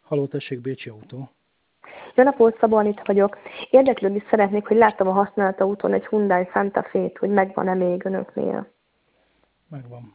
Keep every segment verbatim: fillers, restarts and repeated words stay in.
Halló, tessék, Bécsi Autó. Jó napot, Szabó Anita vagyok. Érdeklődni szeretnék, hogy láttam a használt autón egy Hyundai Santa Fe-t, hogy megvan-e még önöknél. Megvan.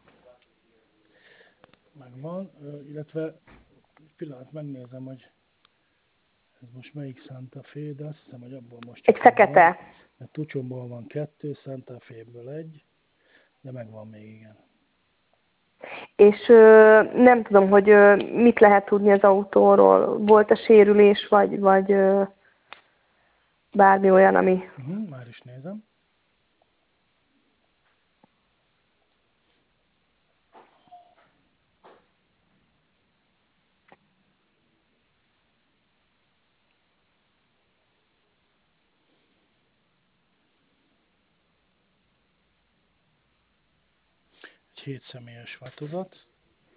Megvan, ö, illetve egy pillanat megnézem, hogy ez most melyik Santa Fe, de azt hiszem, hogy abból most Egy csak fekete. van. Mert Tucsomból van kettő, Santa Fe-ből egy, de megvan még, igen. És ö, nem tudom, hogy ö, mit lehet tudni az autóról. Volt-e sérülés, vagy, vagy ö, bármi olyan, ami... Uh-huh, már is nézem. Egy hét személyes változat.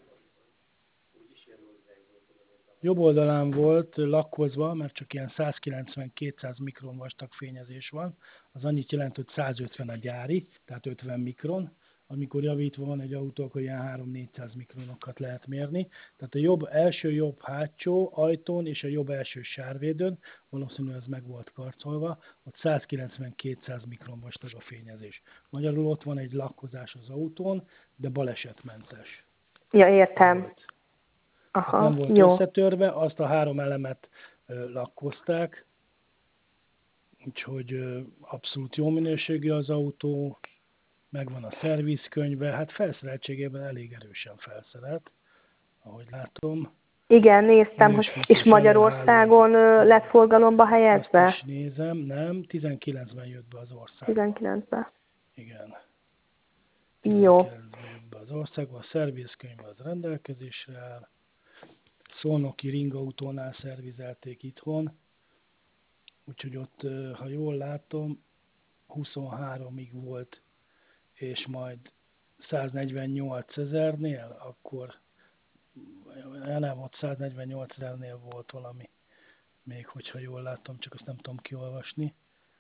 Jobb oldalán volt lakkozva, mert csak ilyen százkilencven-kétszáz mikron vastag fényezés van. Az annyit jelent, hogy százötven a gyári, tehát ötven mikron. Amikor javítva van egy autó, akkor ilyen három-négyszáz mikronokat lehet mérni. Tehát a jobb első jobb hátsó ajtón és a jobb első sárvédőn, valószínűleg ez meg volt karcolva, ott százkilencven-kétszáz mikron vastag a fényezés. Magyarul ott van egy lakkozás az autón, de balesetmentes. Ja, értem. Volt. Aha, Nem volt jó. összetörve, azt a három elemet ö, lakkozták, úgyhogy ö, abszolút jó minőségű az autó, megvan a szervizkönyve, hát felszereltségében elég erősen felszerelt, ahogy látom. Igen, néztem, hogy... És Magyarországon ö, lett forgalomba helyezve? Azt is nézem, nem, tizenkilencben jött be az országba. tizenkilencben. Igen. Jó. tizenkilencben jött be az országba, a szervizkönyv az rendelkezésre áll. Szolnoki Ringautónál szervizelték itthon, úgyhogy ott, ha jól látom, huszonháromig volt, és majd száznegyvennyolc ezernél, akkor nem, ott száznegyvennyolc ezernél volt valami, még hogyha jól látom, csak azt nem tudom kiolvasni.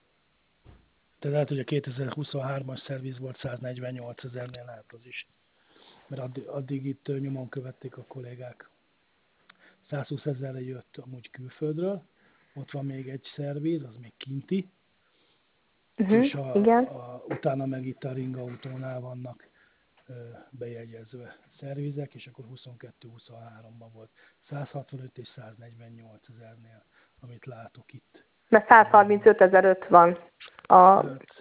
De lehet, hogy a kétezer-huszonhármas szerviz volt száznegyvennyolc ezernél, lehet az is. Mert addig, addig itt nyomon követték a kollégák. százhúsz ezerre jött amúgy külföldről, ott van még egy szerviz, az még kinti, Uh-huh, és a, igen. a, utána meg itt a Ringautónál vannak ö, bejegyezve szervizek, és akkor huszonkettő-huszonháromban volt százhatvanöt és száznegyvennyolc ezernél, amit látok itt. Mert százharmincöt ezer van. A... Hát,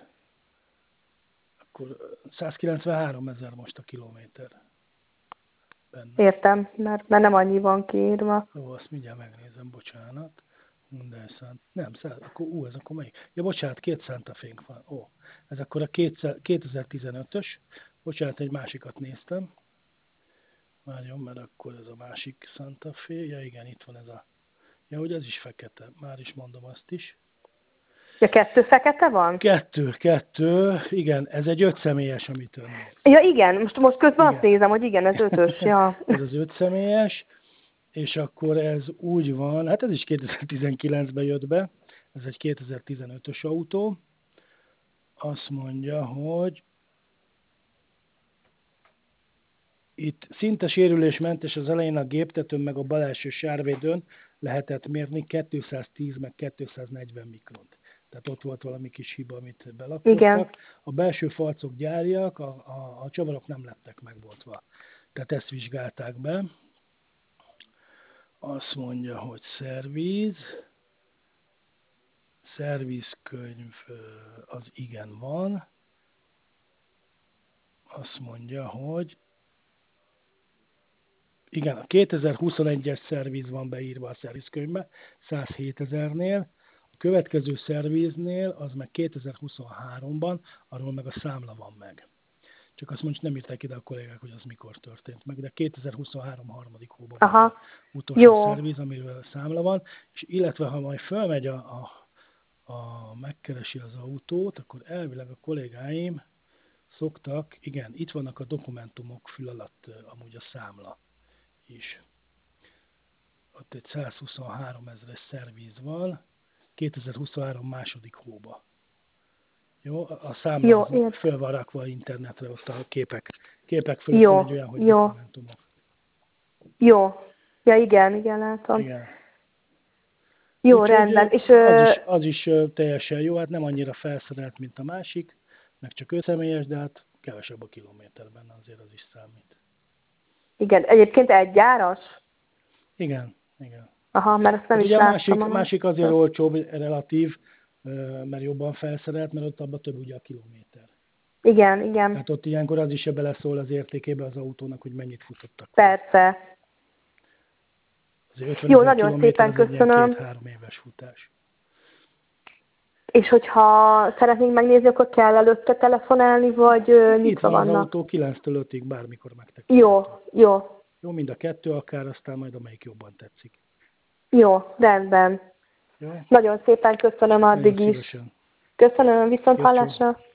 akkor százkilencvenhárom ezer most a kilométer. Benne. Értem, mert, mert nem annyi van kiírva. Ó, azt mindjárt megnézem, bocsánat. De szent, nem, száz, akkor, ú, ez akkor melyik? Ja, bocsánat, két Santa Fe-nk van. Ó, ez akkor a kétezer-tizenötös. Bocsánat, egy másikat néztem. Várjon, mert akkor ez a másik Santa Fe. Ja, igen, itt van ez a... Ja, hogy ez is fekete. Már is mondom azt is. Ja, kettő fekete van? Kettő, kettő. Igen, ez egy öt személyes, amit ön néz. Ja, igen, most, most közben Igen. azt nézem, hogy igen, ez ötös, ja. Ez az öt személyes, és akkor ez úgy van, hát ez is kétezer-tizenkilencben jött be, ez egy kétezer-tizenötös autó. Azt mondja, hogy itt szinte sérülésmentes, az elején a géptetőn meg a bal első sárvédőn lehetett mérni kétszáztíz meg kétszáznegyven mikront. Tehát ott volt valami kis hiba, amit belakkoztak. Igen. A belső falcok gyáriak, a, a, a csavarok nem lettek megboltva. Tehát ezt vizsgálták be. Azt mondja, hogy szerviz. Szervizkönyv az igen van. Azt mondja, hogy igen, a kétezer-huszonegyes szerviz van beírva a szervizkönyvbe, százhét ezernél. A következő szerviznél, az meg kétezer-huszonháromban, arról meg a számla van meg. Csak azt mondja, nem írták ide a kollégák, hogy az mikor történt meg, de kétezer-huszonhárom harmadik hóban Aha. volt utolsó Jó. szerviz, amiről számla van, és illetve ha majd fölmegy a, a, a megkeresi az autót, akkor elvileg a kollégáim szoktak, igen, itt vannak a dokumentumok fül alatt amúgy a számla is. Ott egy százhuszonhárom ezeres szerviz van, kétezer-huszonhárom második hóba. Jó, a számla Jó, az ért. föl van rakva internetre, ott a képek, képek fölött Jó, van egy olyan, hogy jó. dokumentumok. Jó, Ja, igen, igen, látom. Igen. Jó, Úgyhogy rendben. És, az ö, is, az is ö, teljesen jó, hát nem annyira felszerelt, mint a másik, meg csak ötszemélyes, de hát kevesebb a kilométer benne, azért az is számít. igen, egyébként egyáras? Igen, igen. Aha, mert ezt nem Hát is ugye a láttam. másik, A másik azért másikra. olcsóbb, relatív, ö, mert jobban felszerelt, mert ott abban több ugye a kilométer. Igen, igen. Tehát ott ilyenkor az is beleszól az értékébe az autónak, hogy mennyit futottak vele. Persze. Azért ötven Jó, ezer nagyon kilométer szépen az egy ilyen köszönöm. két-három éves futás. És hogyha szeretnénk megnézni, akkor kell előtte telefonálni, vagy ö, Itt nyitva van az vannak? autó, kilenctől ötig bármikor megtekinthető. Jó, jó, Jó, mind a kettő akár, aztán majd amelyik jobban tetszik. jó, rendben. Jó? Nagyon szépen köszönöm Nagyon addig is. szívesen. Köszönöm, viszont Jó, csó. hallásra.